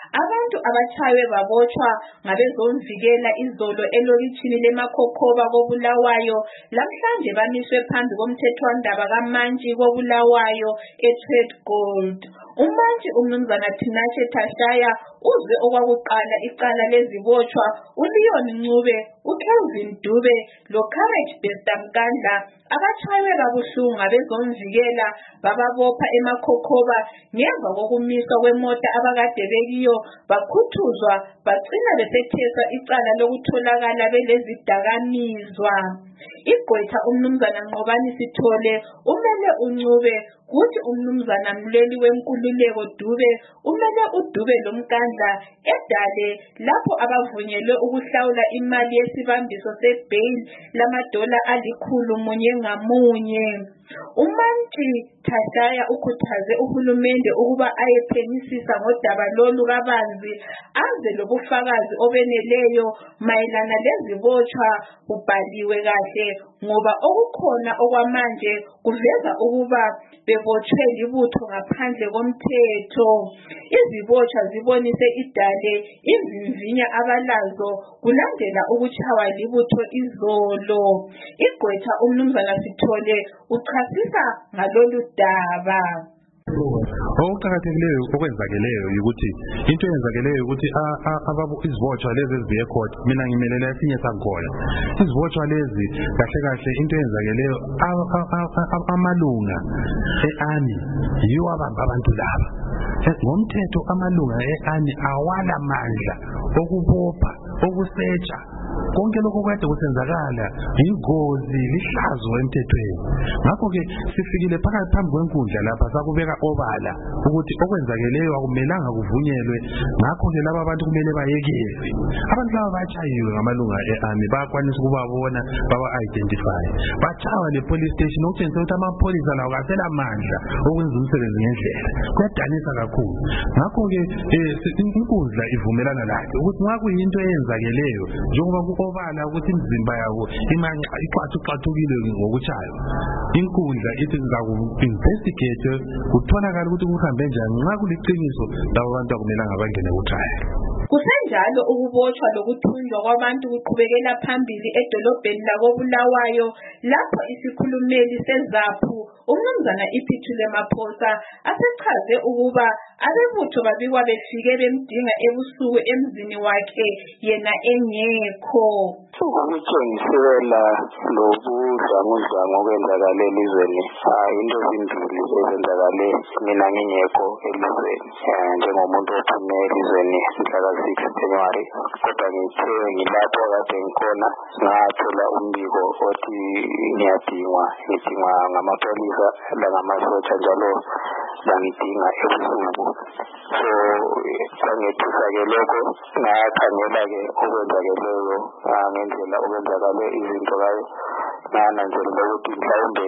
Abantu abatshaywe babotshwa ngabezomvikela izolo elokitshini leMakhokhoba koBulawayo lamhlanje bamiswe phambi komthethwandaba kaMantshi koBulawayo eTrade Gold. uMantshi uMnumzana Tinashe Tashaya uzwe okwakuqala icala lezibotshwa uLeon Ncube, uKelvin Dube loCourage Bestamkandla abatshaywe kabuhlungu ngabezomvikela bababopha eMakhokhoba ngemva kokumiswa kwemota abakade bekiyo bakhuthuzwa bagcina besetheswa icala lokutholakala belezidakamizwa. Igqwetha uMnumzana Nqobani Sithole umele uNcube kuthi uMnumzana Mlweli wenkululeko Dube umele uDube loMkandla edale lapho abavunyelwe ukuhlawula imali yesibambiso sebail lama$100 ngamunye. uMantshi Tashaya ukhuthaze uhulumende ukuba ayephenyisisa ngodaba lolu kabanzi aze lobufakazi obeneleyo mayelana lezibotshwa bubhaliwe kahle ngoba okukhona okwamanje kuveza ukuba bebotshwe libutho ngaphandle komthetho. Izibotshwa zibonise idale imvimvinya abalazo kulandela ukutshaywa libutho izolo. Igqwetha uMnumzana Sithole uchasisa ngalolu daba. Okuqakathekileyo okwenzakeleyo ukuthi into eyenzakeleyo ukuthi izibotshwa lezi eziye court mina ngimelela esinye sakhona izibotshwa lezi kahle kahle into eyenzakeleyo amalunga eARMY yiwo abamba abantu laba ngomthetho. Amalunga eARMY awala mandla okubopha okusetsha konke lokho kade kusenzakala ingozi lihlazo emthethweni. Ngakho ke sifikile phakathi phambi kwenkundla lapha sakubeka obala ukuthi okwenzakeleyo akumelanga kuvunyelwe. Ngakho ke laba abantu kumele bayekezwe. Abantu laba batshayiwe ngamalunga eARMY bayakwanisa ukubabona baba identify batshawa le police station okutshengisa ukuthi amapholisa lawo kasela mandla okwenza umsebenzi ngendlela. Kuyadanisa kakhulu. Ngakho ke inkundla ivumelana layo ukuthi nxa kuyinto eyenzakeleyo njengoba obala ukuthi imizimba yabo imanye ixhathukile ngokutshaywa inkundla ithi ngaku-investigate kutholakala ukuthi kuhambe njani. Nxa kuliqiniso labo bantu akumelanga bangene kuthaya. Kusenjalo ukubotshwa lokuthunjwa kwabantu kuqhubekela phambili edolobheni lakoBulawayo lapho isikhulumeli seZAPHU uMnumzana Iphithule Maphosa asechaze ukuba abebutho babikwa befike bemdinga ebusuku emzini wakhe yena engekho. Ukutshengisela lobudlangudlangu okwenzakale elizweni into ezimbili ezenzakale mina ngingekho elizweni njengomuntu ophume elizweni mhla 6 January, kodwa ngithe ngilapho kade ngikhona ngathola umbiko othi ngidingwa ngamapolisa langamasotsha njalo bangidinga ebusuku. So sangithusa-ke lokho ngakhangela-ke okwenzakeleyo ngendlela okwenzakale izinto ngayo ngananzelela ukuthi mhlawumbe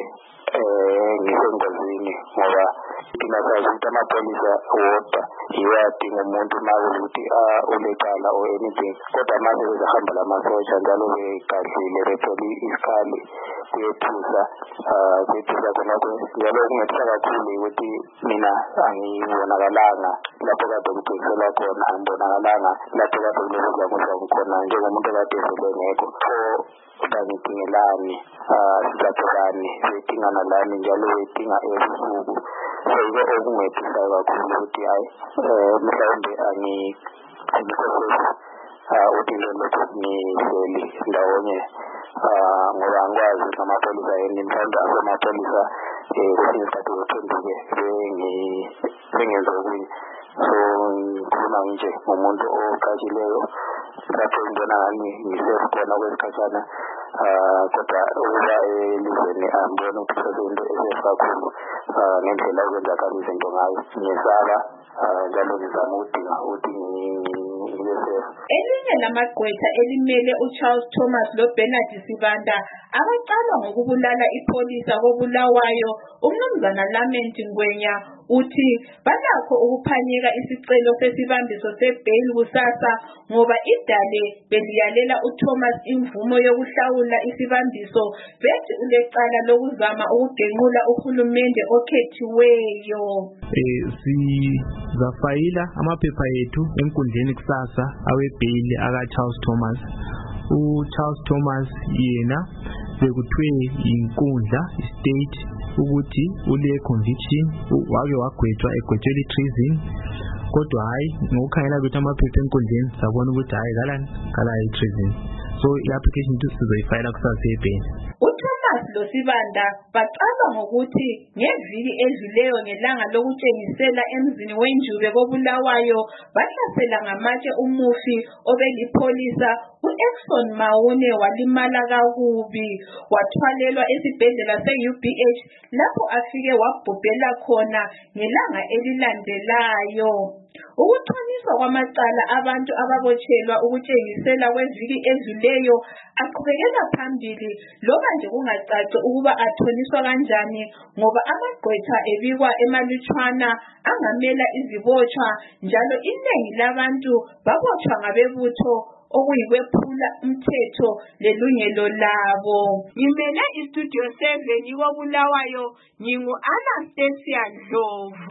ngisengozini ngoba thina sazi ukuthi amapolisa wodwa yiwo adinga umuntu uma ukuthi ulecala or anything, kodwa manje bezahamba lamasotsha njalo begadlile bethole isikhali kuyethusa khonapho njalo kungethisa kakhulu ukuthi mina angibonakalanga lapho kade kugcinselwa khona, angibonakalanga lapho kade kulezidlamuza khona njengomuntu kade esele ngekho. Udangidingelani sizatholani bedingana lami njalo bedinga ebusuku. So yiko okungethisa kakhulu ukuthi hayi mhlawumbe angikho uthi lokho ngihleli ndawonye ngoba angikwazi ngamapolisa yini mhlawumbe amapolisa kwesinye isikhathi bephenduke bengenza okunye. So ngikhuluma nje ngomuntu oqhatshileyo lapho ngibona ngani ngisekhona kwesikhathana kodwa ukuba elizweni angibona ukuthi sesento esekakhulu ngendlela okwenzakala izinto ngayo. Ngiyesaba njalo ngizama ukudinga ukuthi elinye lamagqwetha elimele uCharles Thomas loBernard Sibanda abaqalwa ngokubulala ipolisa koBulawayo uMnumzana Lament Ngwenya uthi banakho ukuphanyeka isicelo sesibambiso sebail kusasa ngoba idale beliyalela uThomas imvumo yokuhlawula isibambiso bethi ulecala lokuzama ukugenqula uhulumende okhethiweyo. Sizafayila amaphepha ethu enkundleni kusasa awebail aka Charles Thomas. Charles Thomas yena bekuthiwe inkundla state ukuthi ule conviction wake wagwetshwa egwetshelwe treason, kodwa hayi ngokukhangela kwethu amaphepha enkundleni sabona ukuthi hayi kala treason, so i-application sizoyifayila kusasa ebail. uThomas loSibanda baqala ngokuthi ngeviki edluleyo ngelanga lokutshengisela emzini wenjube koBulawayo bahlasela ngamatshe umufi obelipholisa u-Exxon Maune walimala kakubi, wathwalelwa esibhedlela se-UBH lapho afike wabhubhela khona ngelanga elilandelayo. Ukuthoniswa kwamacala abantu ababotshelwa ukutshengisela kweviki edluleyo aqhubekela phambili loba nje kungacaci ukuba athoniswa kanjani ngoba amagqwetha ebikwa emalutshwana angamela izibotshwa, njalo inengi labantu babotshwa ngabebutho okuyikwephula umthetho lelungelo labo. Ngimele istudio 7 koBulawayo, ngingu Anastasia Ndlovu.